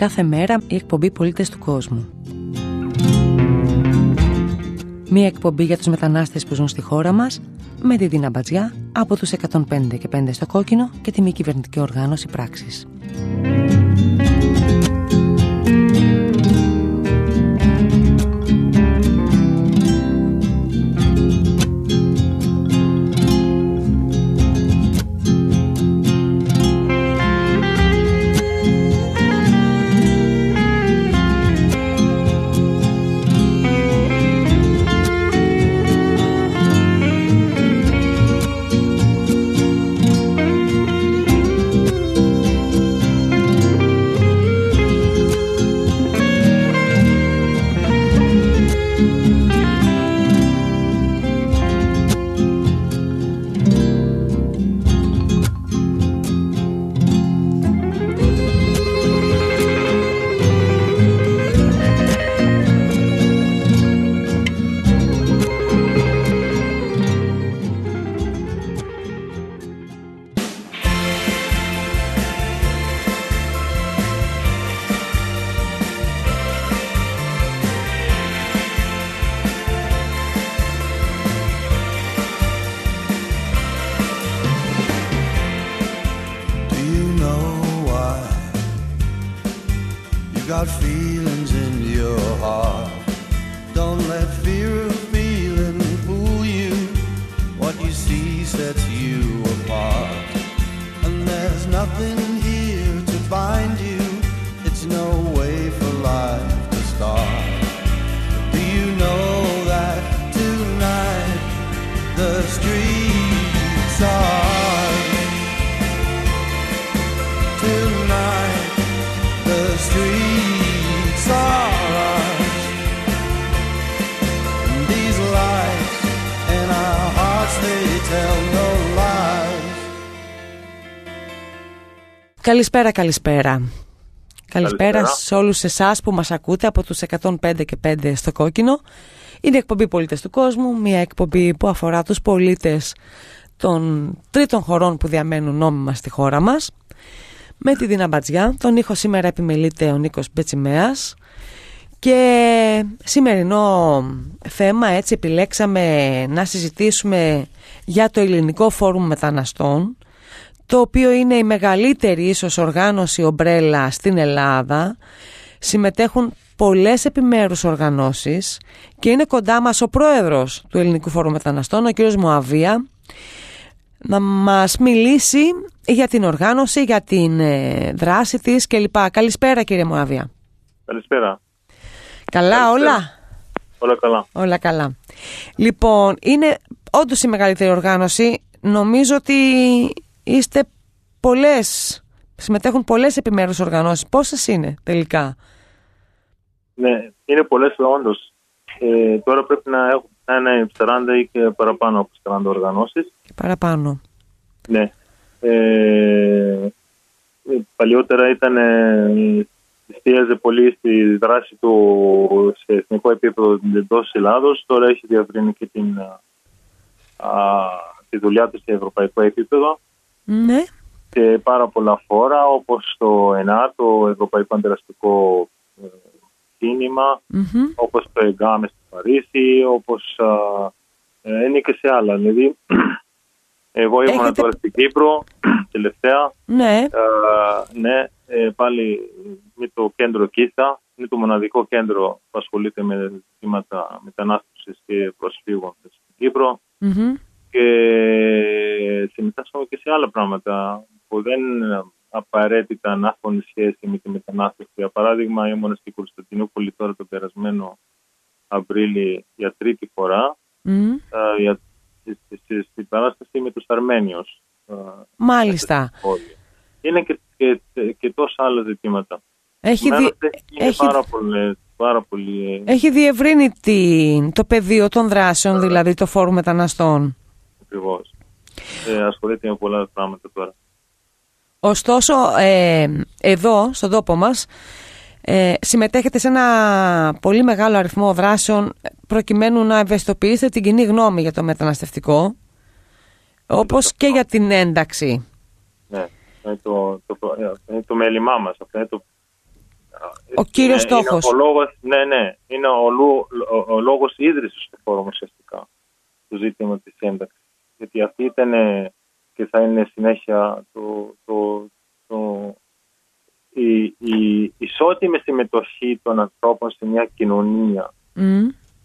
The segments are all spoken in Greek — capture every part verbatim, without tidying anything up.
κάθε μέρα η εκπομπή Πολίτες του Κόσμου. Μία εκπομπή για τους μετανάστες που ζουν στη χώρα μας, με τη Δίνα Μπατζιά από τους εκατόν πέντε και πέντε στο Κόκκινο και τη μη κυβερνητική οργάνωση Πράξης. Καλησπέρα, καλησπέρα. Καλησπέρα, καλησπέρα σε όλους εσάς που μας ακούτε από τους εκατόν πέντε και πέντε στο Κόκκινο. Είναι η εκπομπή Πολίτες του Κόσμου, μια εκπομπή που αφορά τους πολίτες των τρίτων χωρών που διαμένουν νόμιμα στη χώρα μας. Με τη Δίνα Μπατζιά, τον ήχο σήμερα επιμελείται ο Νίκος Μπετσιμέας. Και σημερινό θέμα, έτσι επιλέξαμε να συζητήσουμε για το Ελληνικό Φόρουμ Μεταναστών, το οποίο είναι η μεγαλύτερη ίσως οργάνωση ομπρέλα στην Ελλάδα. Συμμετέχουν πολλές επιμέρους οργανώσεις και είναι κοντά μας ο πρόεδρος του Ελληνικού Φόρουμ Μεταναστών, ο κ. Μωαβία, να μας μιλήσει για την οργάνωση, για την δράση της κλπ. Καλησπέρα, κύριε Μωαβία. Καλησπέρα. Καλά, καλησπέρα. όλα. Όλα καλά. Όλα καλά. Λοιπόν, είναι όντως η μεγαλύτερη οργάνωση. Νομίζω ότι είστε πολλές, συμμετέχουν πολλές επιμέρους οργανώσεις. Πόσες είναι τελικά? Ναι, είναι πολλές όντως. Ε, τώρα πρέπει να έχουν να είναι σαράντα ή και παραπάνω από σαράντα οργανώσεις. Παραπάνω. Ναι. Ε, παλιότερα ήταν, ε, εστίαζε πολύ στη δράση του σε εθνικό επίπεδο εντός Ελλάδος. Τώρα έχει διαβρύνει και την, α, τη δουλειά του σε ευρωπαϊκό επίπεδο. Ναι. Και πάρα πολλά φόρα, όπως το ΕΝΑ, το Ευρωπαϊκό Αντιδραστικό ε, Κίνημα, mm-hmm. όπως το ΕΓΚΑΜΕ στο Παρίσι, όπως α, ε, είναι και σε άλλα. Δηλαδή, εγώ ήμουν Έχετε... τώρα στην Κύπρο, τελευταία. Ναι. Α, ναι, ε, πάλι με το κέντρο ΚΙΘΑ, είναι το μοναδικό κέντρο που ασχολείται με ζητήματα μετανάστευσης και προσφύγων στην Κύπρο. Mm-hmm. Και συμμετάσχουμε και σε άλλα πράγματα που δεν απαραίτητα να έχουν σχέση με τη μετανάστευση. Για παράδειγμα, ήμουν στην Κωνσταντινούπολη τώρα τον περασμένο Απρίλη για τρίτη φορά mm. uh, για, στην παράσταση με τους Αρμένιους. Uh, Μάλιστα. Είναι και, και, και, και τόσα άλλα ζητήματα. Έχει, δι... έχει... Πάρα πολύ, πάρα πολύ... έχει διευρύνει την... το πεδίο των δράσεων, δηλαδή το Φόρουμ Μεταναστών. Ακριβώς. Ε, ασχολείται με πολλά πράγματα τώρα. Ωστόσο, ε, εδώ, στον τόπο μας, ε, συμμετέχετε σε ένα πολύ μεγάλο αριθμό δράσεων προκειμένου να ευαισθητοποιήσετε την κοινή γνώμη για το μεταναστευτικό, όπως και για την ένταξη. Ναι, είναι το, το, το, το μέλημά μας. Αυτό είναι το, ο κύριος στόχος. Ο λόγος, ναι, ναι, είναι ο, ο, ο, ο λόγος ίδρυσης του φόρουμ ουσιαστικά, το ζήτημα της ένταξης. Γιατί αυτή ήταν και θα είναι συνέχεια το, το, το, η, η ισότιμη συμμετοχή των ανθρώπων σε μια κοινωνία. Mm.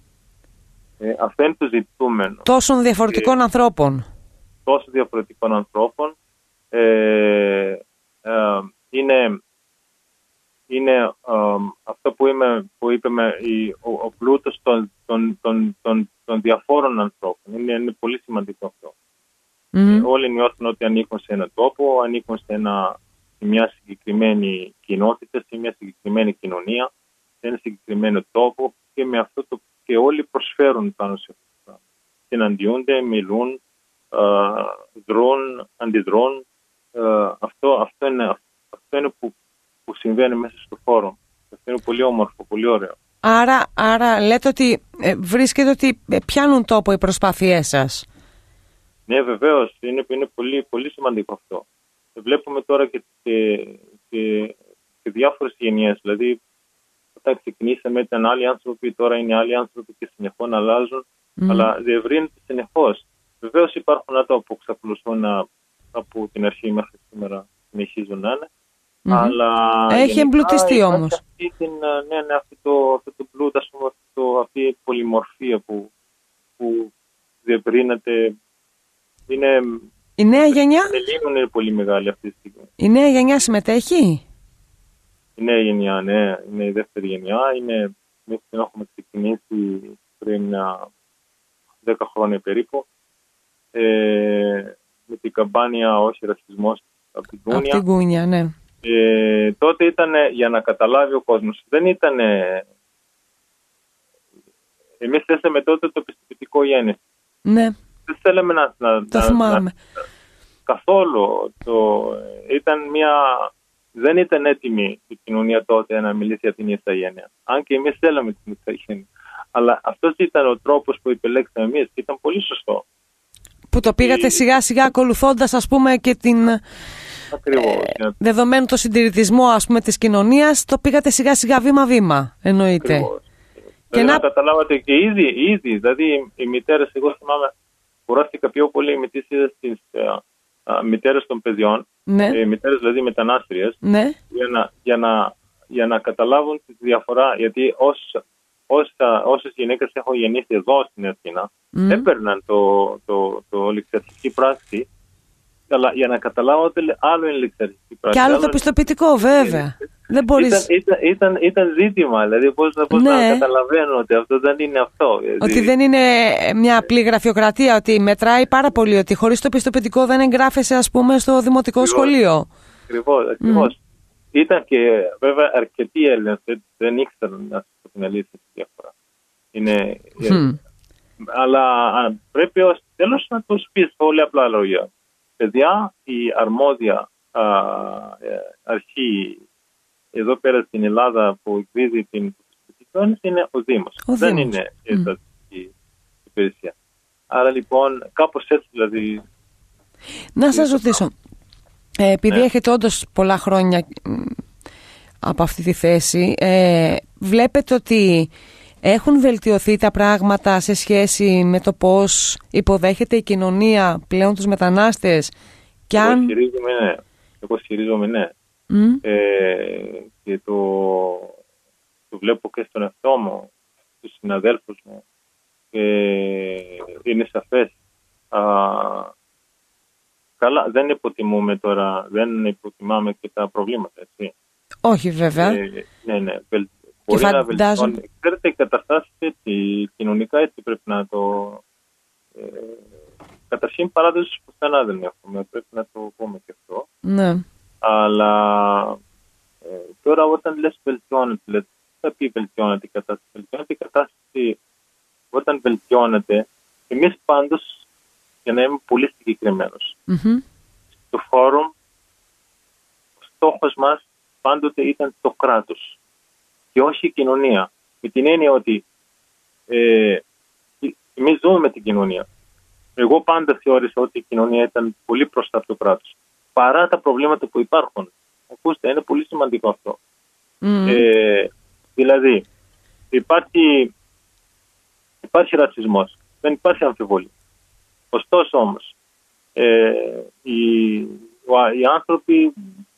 Ε, αυτό είναι το ζητούμενο. Τόσων διαφορετικών ε, ανθρώπων. Τόσων διαφορετικών ανθρώπων. Ε, ε, είναι είναι ε, αυτό που, είμαι, που είπαμε, η, ο, ο πλούτος των, των, των, των, των διαφόρων ανθρώπων. Είναι, είναι πολύ σημαντικό αυτό. Mm. Ε, όλοι νιώθουν ότι ανήκουν σε έναν τόπο, ανήκουν σε, ένα, σε μια συγκεκριμένη κοινότητα, σε μια συγκεκριμένη κοινωνία, σε ένα συγκεκριμένο τόπο και με αυτό το και όλοι προσφέρουν πάνω σε αυτό. Συναντιούνται, μιλούν, ε, δρούν, αντιδρούν. Ε, αυτό, αυτό είναι, αυτό είναι που, που συμβαίνει μέσα στο φόρουμ. Αυτό είναι πολύ όμορφο, πολύ ωραίο. Άρα, άρα λέτε ότι ε, βρίσκεται ότι πιάνουν τόπο οι προσπάθειές σας. Ναι, βεβαίως. Είναι, είναι πολύ, πολύ σημαντικό αυτό. Βλέπουμε τώρα και, και, και, και διάφορες γενιές. Δηλαδή, όταν ξεκινήσαμε ήταν άλλοι άνθρωποι, τώρα είναι άλλοι άνθρωποι και συνεχώς αλλάζουν, mm. αλλά διευρύνεται συνεχώς. Βεβαίως υπάρχουν άτομα που εξακολουθούν από την αρχή μέχρι σήμερα συνεχίζουν να είναι. Mm-hmm. Αλλά έχει εμπλουτιστεί όμως. Αυτή την, ναι, ναι, αυτό το, αυτό το πλούτ, ας πούμε, αυτό, αυτή η πολυμορφία που, που διευρύνεται. Είναι, η νέα γενιά είναι πολύ μεγάλη αυτή τη στιγμή. Η νέα γενιά συμμετέχει. Η νέα γενιά, ναι, είναι η δεύτερη γενιά. Είναι, εμείς την έχουμε ξεκινήσει πριν δέκα χρόνια περίπου. Ε, με την καμπάνια «Όχι ρατσισμός» από την Γκούνια. Από την Γκούνια, ναι. Ε, τότε ήταν για να καταλάβει ο κόσμος. Δεν ήταν... Εμείς θέσαμε τότε το πιστοποιητικό γέννηση. Ναι. Δεν θέλαμε να... να το θυμάμαι. Να, καθόλου. Το, ήταν μια... Δεν ήταν έτοιμη η κοινωνία τότε να μιλήσει για την ηθαγένεια. Αν και εμείς θέλαμε την ηθαγένεια. Αλλά αυτός ήταν ο τρόπος που επιλέξαμε εμείς και ήταν πολύ σωστό. Που το πήγατε η... σιγά σιγά ακολουθώντας, ας πούμε, και την... Ακριβώς. Ε, δεδομένου το συντηρητισμό, ας πούμε, της κοινωνίας, το πήγατε σιγά σιγά βήμα-βήμα, εννοείται. Ακριβώς. Και δηλαδή, να καταλάβατε και ήδη, ήδη, δηλαδή οι μητέρες, εγώ θυμάμαι, κουράστηκα πιο πολύ με τις στις uh, μητέρες των παιδιών, ναι. οι μητέρες δηλαδή μετανάστριες, ναι. για, να, για, να, για να καταλάβουν τη διαφορά, γιατί όσα, όσα, όσες γυναίκες έχω γεννήσει εδώ στην Αθήνα, mm. έπαιρναν το, το, το, το ληξιαρχική πράξη, αλλά για να καταλάβω ότι άλλο είναι ληξιαρχική πράξη. Και άλλο το πιστοποιητικό, βέβαια. Δεν μπορείς... ήταν, ήταν, ήταν, ήταν ζήτημα, δηλαδή πώς, πώς ναι. να καταλαβαίνω ότι αυτό δεν είναι αυτό. Δηλαδή... Ότι δεν είναι μια απλή γραφειοκρατία, ότι μετράει πάρα πολύ, ότι χωρίς το πιστοποιητικό δεν εγγράφεσαι, ας πούμε, στο δημοτικό ακριβώς, σχολείο. Ακριβώς, ακριβώς. Mm. Ήταν και βέβαια αρκετοί Έλληνες δεν ήξεραν, να πω την αλήθεια, τη διαφορά. Είναι, mm. Αλλά πρέπει ως τέλος να το πεις πολύ απλά λόγια. Παιδιά, η αρμόδια α, αρχή εδώ πέρα στην Ελλάδα που εκδίδει την πιστοποιητική είναι ο Δήμος. Ο δεν Δήμος. είναι η στατική mm. υπηρεσία. Άρα λοιπόν κάπως έτσι δηλαδή... Να σας ρωτήσω, ε, επειδή ναι. έχετε όντως πολλά χρόνια από αυτή τη θέση, ε, βλέπετε ότι έχουν βελτιωθεί τα πράγματα σε σχέση με το πώς υποδέχεται η κοινωνία πλέον τους μετανάστες? Και εγώ αν... ισχυρίζομαι ναι. Εγώ ισχυρίζομαι ναι. Mm. Ε, και το, το βλέπω και στον εαυτό μου, στους συναδέλφους μου και είναι σαφές. Α, καλά, δεν υποτιμούμε τώρα, δεν υποτιμάμε και τα προβλήματα, έτσι. Όχι βέβαια. Ε, ναι, ναι, βελ, μπορεί φαντάζω... να βελτιώνει. Ξέρετε, οι καταστάσεις έτσι, κοινωνικά έτσι πρέπει να το... Ε, καταρχήν παράδοση πουθενά δεν έχουμε, πρέπει να το πούμε και αυτό. Ναι. Αλλά ε, τώρα όταν λες βελτιώνεται, δηλαδή, θα πει βελτιώνεται η κατάσταση. Βελτιώνεται η κατάσταση όταν βελτιώνεται. Εμείς πάντως, για να είμαι πολύ συγκεκριμένος, mm-hmm. στο φόρουμ, ο στόχος μας πάντοτε ήταν το κράτος και όχι η κοινωνία. Με την έννοια ότι ε, εμείς ζούμε με την κοινωνία. Εγώ πάντα θεώρησα ότι η κοινωνία ήταν πολύ μπροστά από το κράτος. Παρά τα προβλήματα που υπάρχουν. Ακούστε, είναι πολύ σημαντικό αυτό. Mm. Ε, δηλαδή, υπάρχει, υπάρχει ρατσισμός, δεν υπάρχει αμφιβολία. Ωστόσο όμως, ε, οι, οι άνθρωποι,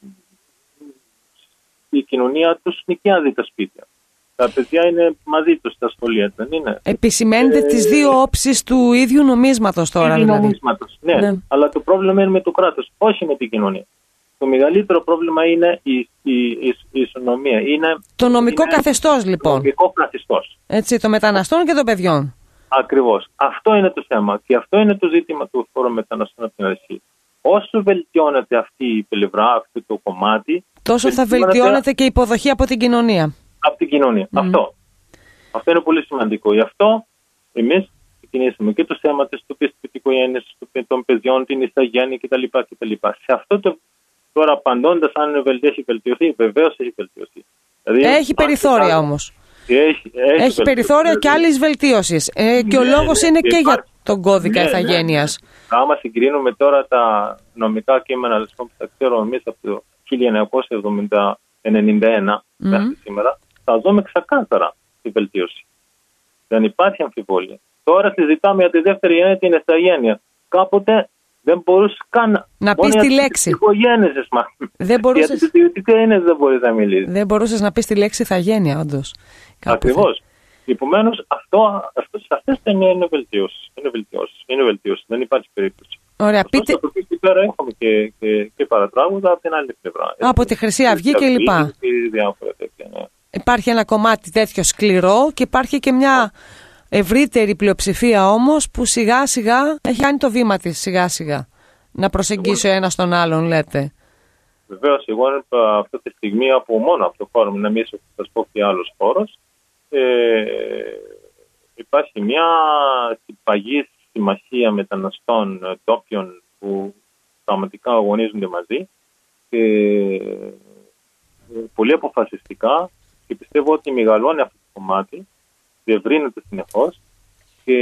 η κοινωνία τους νοικιάζει τα σπίτια. Τα παιδιά είναι μαζί τους στα σχολεία, δεν είναι? Επισημαίνεται ε, τις δύο όψεις του ίδιου νομίσματος τώρα. Ίδιου δηλαδή. νομίσματος, ναι. ναι. Αλλά το πρόβλημα είναι με το κράτος, όχι με την κοινωνία. Το μεγαλύτερο πρόβλημα είναι η, η, η, η ισονομία. Είναι, το νομικό είναι καθεστώς λοιπόν. Το νομικό καθεστώς. Έτσι, των μεταναστών και των παιδιών. Ακριβώς. Αυτό είναι το θέμα. Και αυτό είναι το ζήτημα του φόρου μεταναστών από την αρχή. Όσο βελτιώνεται αυτή η πλευρά, αυτό το κομμάτι, τόσο θα βελτιώνεται και η υποδοχή από την κοινωνία. Από την κοινωνία. Mm. Αυτό. Αυτό είναι πολύ σημαντικό. Γι' αυτό εμείς ξεκινήσαμε και το θέμα της τοπικής οικογένειας, των παιδιών, την ηθαγένεια κτλ. κτλ. Σε αυτό το τώρα απαντώντας αν έχει βελτιωθεί, βεβαίως έχει βελτιωθεί. Δηλαδή, έχει περιθώρια όμως. Έχει, έχει, έχει περιθώρια και άλλης βελτίωσης. Ε, και ναι, ο λόγος ναι, είναι και, και για τον κώδικα ναι, ηθαγένειας. Ναι, ναι. Άμα συγκρίνουμε τώρα τα νομικά κείμενα που τα ξέρω εμείς από το χίλια εννιακόσια ενενήντα ένα mm. μέχρι σήμερα, θα δούμε ξεκάθαρα τη βελτίωση. Δεν υπάρχει αμφιβολία. Τώρα συζητάμε για τη δεύτερη γενιά, την ηθαγένεια. Κάποτε δεν μπορούσε καν να πεις τη λέξη. Δεν μπορούσες... δεν μπορείς να μιλήσεις. Δεν μπορούσες να πεις τη λέξη ηθαγένεια, όντως. Ακριβώς. Επομένως, αυτό, αυτό σε αυτές τις ταινίες είναι βελτιώσεις. Είναι βελτιώσεις. Είναι βελτιώσεις. Δεν υπάρχει περίπτωση. Ωραία, πείτε... Από εκεί πέρα έχουμε και, και, και παρατράγουδα από την άλλη πλευρά. Από τη Χρυσή Αυγή και λοιπά. Ναι. Υπάρχει ένα κομμάτι τέτοιο σκληρό και υπάρχει και μια ευρύτερη πλειοψηφία όμως που σιγά σιγά έχει κάνει το βήμα της σιγά σιγά. Να προσεγγίσει ο ένας τον άλλον, λέτε. Βεβαίως, εγώ αυτή τη στιγμή από μόνο από το φόρουμ, να μην σας πω και άλλος χώρος, ε, υπάρχει μια παγή συμμαχία μεταναστών τόπιων που πραγματικά αγωνίζονται μαζί και πολύ αποφασιστικά, και πιστεύω ότι μεγαλώνει αυτό το κομμάτι, διευρύνεται συνεχώς και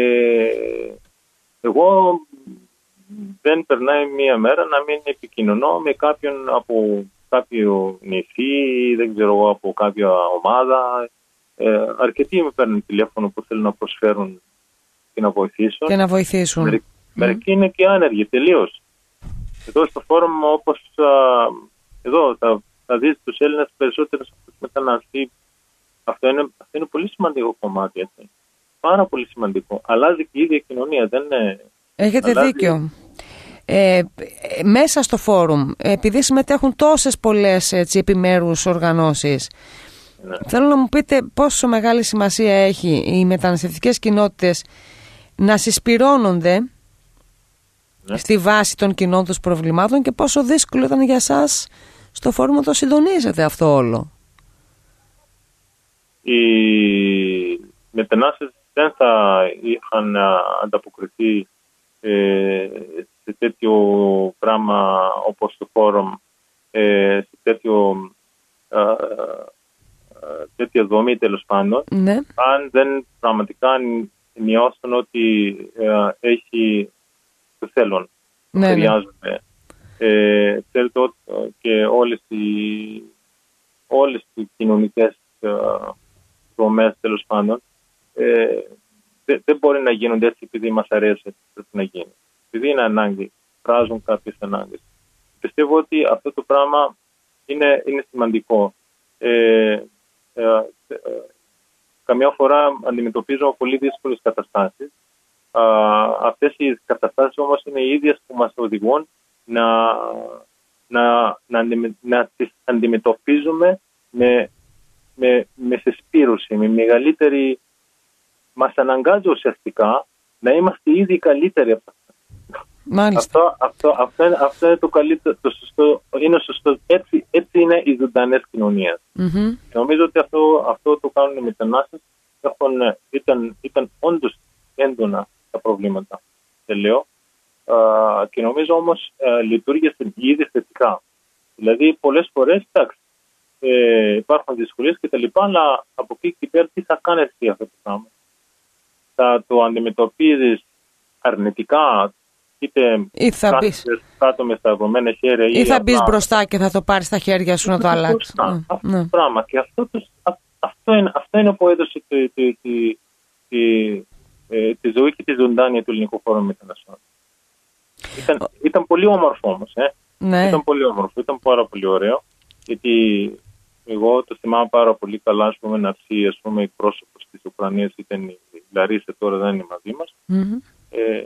εγώ δεν περνάει μία μέρα να μην επικοινωνώ με κάποιον από κάποιο νησί, δεν ξέρω εγώ, από κάποια ομάδα. Ε, αρκετοί με παίρνουν τηλέφωνο που θέλουν να προσφέρουν και να βοηθήσουν. Και να βοηθήσουν. Μερικοί, mm. μερικοί είναι και άνεργοι τελείως. Εδώ στο φόρουμ, όπως α, εδώ θα, θα δεις τους Έλληνες περισσότερους μεταναστές. Αυτό είναι, αυτό είναι πολύ σημαντικό κομμάτι. Έτσι. Πάρα πολύ σημαντικό. Αλλάζει και η ίδια κοινωνία. Δεν είναι... Έχετε αλλάζει... δίκιο. Ε, μέσα στο φόρουμ, επειδή συμμετέχουν τόσες πολλές έτσι, επιμέρους οργανώσεις, ναι. θέλω να μου πείτε πόσο μεγάλη σημασία έχει οι μεταναστευτικές κοινότητες να συσπυρώνονται ναι. στη βάση των κοινών τους προβλημάτων και πόσο δύσκολο ήταν για εσάς στο φόρουμ να το συντονίζετε αυτό όλο. Οι μετανάστες δεν θα είχαν ανταποκριθεί ε, σε τέτοιο πράγμα όπως το φόρουμ, ε, σε τέτοιο, ε, ε, τέτοια δομή τέλος πάντων, ναι. αν δεν πραγματικά νιώσουν ότι ε, έχει το θέλον, ναι, χρειάζονται. Ε, ξέρετε ότι και όλες οι, όλες οι κοινωνικές ε, δομές τέλος πάντων ε, δεν, δεν μπορεί να γίνονται έτσι επειδή μας αρέσει, πρέπει να γίνει. Επειδή είναι ανάγκη, φράζουν κάποιες ανάγκες. Πιστεύω ότι αυτό το πράγμα είναι, είναι σημαντικό. Ε, ε, ε, καμιά φορά αντιμετωπίζω πολύ δύσκολες καταστάσεις. Α, αυτές οι καταστάσεις όμως είναι οι ίδιες που μας οδηγούν να, να, να, να τις αντιμετωπίζουμε με, με, με συσπήρωση, με μεγαλύτερη... Μας αναγκάζει ουσιαστικά να είμαστε ήδη καλύτεροι από αυτά. Αυτό, αυτό, αυτό, είναι, αυτό είναι το καλύτερο, το σωστό, είναι σωστό. Έτσι, έτσι είναι οι ζωντανές κοινωνίες. Mm-hmm. Νομίζω ότι αυτό, αυτό το κάνουν οι μετανάστες. Ήταν, ήταν όντως έντονα τα προβλήματα. Τελείω. Uh, και νομίζω όμως uh, λειτουργήσε ήδη θετικά. Δηλαδή πολλές φορές, εντάξει, ε, υπάρχουν δυσκολίες και τα λοιπά, αλλά από εκεί και πέρα τι θα κάνεις για αυτό το πράγμα. Θα το αντιμετωπίζεις αρνητικά, είτε ή θα μπεις κάτω με σταυρωμένα χέρια ή, ή θα μπεις μπροστά και θα το πάρεις στα χέρια σου να το αλλάξεις. Ναι, αυτό ναι. το πράγμα. Και αυτό, το, αυτό, είναι, αυτό είναι που έδωσε τη, τη, τη, τη, τη, τη ζωή και τη ζωντάνια του Ελληνικού Φόρουμ Μεταναστών. Ήταν, ήταν πολύ όμορφο όμως. Ε. Ναι. Ήταν πολύ όμορφο, ήταν πάρα πολύ ωραίο. Γιατί εγώ το θυμάμαι πάρα πολύ καλά, ας πούμε, να έρθει, ας πούμε, εκπρόσωπος της Ουκρανίας, ήταν η Λαρίσα, τώρα δεν είναι μαζί μας. Mm-hmm. Ε,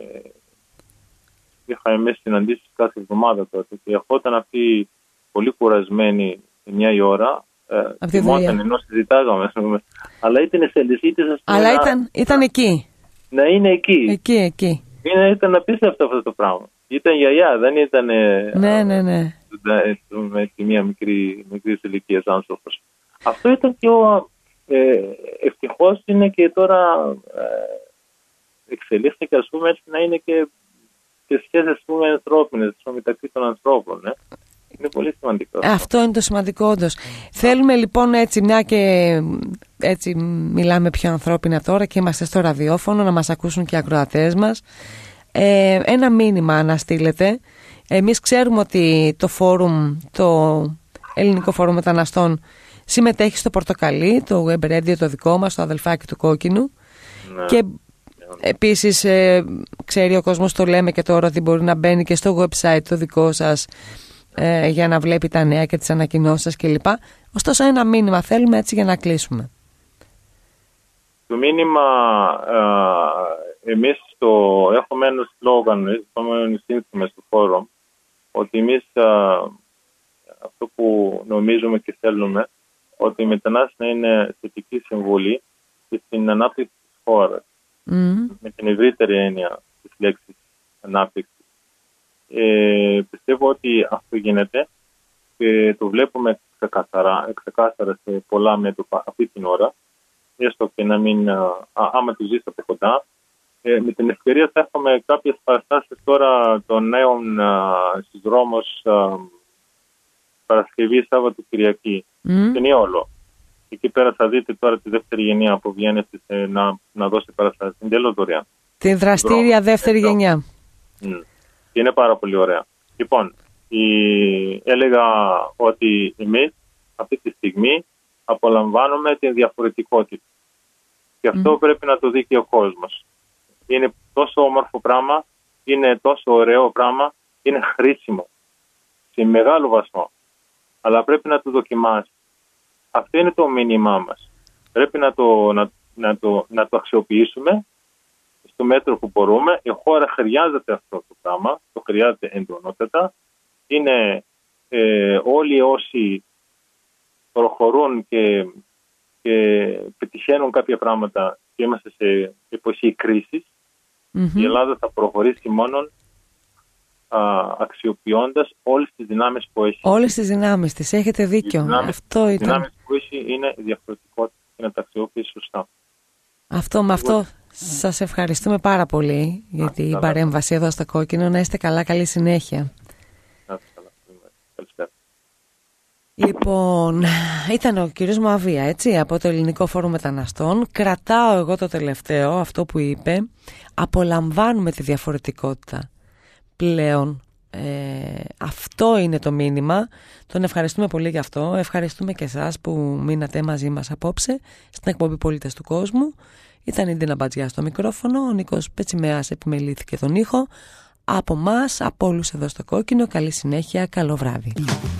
είχα εμείς συναντήσεις κάθε εβδομάδα τότε και ερχόταν αυτή πολύ κουρασμένη εννιά η ώρα. Θυμόταν ενώ συζητάγαμε, ας πούμε. Αλλά ήταν σε αλυσίτες, ας πούμε. Αλλά ήταν, ήταν εκεί. Να είναι εκεί. Εκεί, εκεί. Είναι, ήταν απίστευτο αυτό το πράγμα. Ήταν γιαγιά, δεν ήταν. Ναι, ναι, ναι. Με μια μικρή, μικρή ηλικία άνθρωπος. Αυτό ήταν και ο. Ε, ευτυχώς είναι και τώρα ε, εξελίχθηκε, ας πούμε, έτσι να είναι και, και σχέσεις, ας πούμε, ανθρώπινες μεταξύ των ανθρώπων. Ε. Είναι πολύ σημαντικό. Αυτό είναι το σημαντικό, όντως. Θέλουμε λοιπόν, έτσι, μια και έτσι μιλάμε πιο ανθρώπινα τώρα και είμαστε στο ραδιόφωνο, να μας ακούσουν και οι ακροατές μας. Ε, ένα μήνυμα να στείλετε. Εμείς ξέρουμε ότι το φόρουμ, το Ελληνικό Φόρουμ Μεταναστών, συμμετέχει στο Πορτοκαλί, το web radio το δικό μας, το αδελφάκι του Κόκκινου. Ναι. Και επίσης ε, ξέρει ο κόσμος, το λέμε και τώρα, ότι μπορεί να μπαίνει και στο website το δικό σας ε, για να βλέπει τα νέα και τις ανακοινώσεις σας κλπ. Ωστόσο ένα μήνυμα θέλουμε, έτσι, για να κλείσουμε. Το μήνυμα, ε, εμείς το έχουμε ένα σλόγγαν, έχουμε ένα σύνθημα στο φόρουμ, ότι εμείς α, αυτό που νομίζουμε και θέλουμε, ότι η μετανάστευση να είναι θετική συμβολή στην ανάπτυξη της χώρας, mm. με την ευρύτερη έννοια της λέξης ανάπτυξη. Ε, πιστεύω ότι αυτό γίνεται και το βλέπουμε ξεκάθαρα, ξεκάθαρα σε πολλά μέτωπα αυτή την ώρα, έστω και να μην, α, άμα το ζεις από κοντά. Ε, με την ευκαιρία θα έχουμε κάποιες παραστάσεις τώρα των νέων στους δρόμους Παρασκευή, Σάββατο, Κυριακή. Mm. Στην Ιόλο. Εκεί πέρα θα δείτε τώρα τη δεύτερη γενιά που βγαίνει να, να δώσει παραστάσεις. Είναι τέλος δωρεάν. Την δραστήρια δρόμο. δεύτερη Εδώ. γενιά. Mm. Και είναι πάρα πολύ ωραία. Λοιπόν, η... έλεγα ότι εμείς αυτή τη στιγμή απολαμβάνουμε την διαφορετικότητα. Και αυτό mm. πρέπει να το δει και ο κόσμος. Είναι τόσο όμορφο πράγμα, είναι τόσο ωραίο πράγμα, είναι χρήσιμο σε μεγάλο βαθμό. Αλλά πρέπει να το δοκιμάσει. Αυτό είναι το μήνυμά μας. Πρέπει να το, να, να, το, να το αξιοποιήσουμε στο μέτρο που μπορούμε. Η χώρα χρειάζεται αυτό το πράγμα, το χρειάζεται εντονότατα. Είναι ε, όλοι όσοι προχωρούν και, και πετυχαίνουν κάποια πράγματα και είμαστε σε εποχή κρίσης. Mm-hmm. Η Ελλάδα θα προχωρήσει μόνον αξιοποιώντας όλες τις δυνάμεις που έχει. Όλες τις δυνάμεις της, έχετε δίκιο. Οι δυνάμεις, αυτό οι ήταν. δυνάμεις που έχει είναι διαφορετικότητα και να τα αξιοποιήσει σωστά. Αυτό, με αυτό σας ευχαριστούμε πάρα πολύ για την παρέμβαση εδώ στο Κόκκινο. Να είστε καλά, καλή συνέχεια. Καλησπέρα. Λοιπόν, ήταν ο κύριος Μοαβία, έτσι, από το Ελληνικό Φόρουμ Μεταναστών. Κρατάω εγώ το τελευταίο, αυτό που είπε. Απολαμβάνουμε τη διαφορετικότητα. Πλέον ε, αυτό είναι το μήνυμα. Τον ευχαριστούμε πολύ γι' αυτό. Ευχαριστούμε και εσάς που μείνατε μαζί μας απόψε στην εκπομπή Πολίτες του Κόσμου. Ήταν η Ντίνα Μπατζιά στο μικρόφωνο, ο Νίκος Πετσιμέας επιμελήθηκε τον ήχο. Από μας, από όλους εδώ στο Κόκκινο, καλή συνέχεια, καλό βράδυ.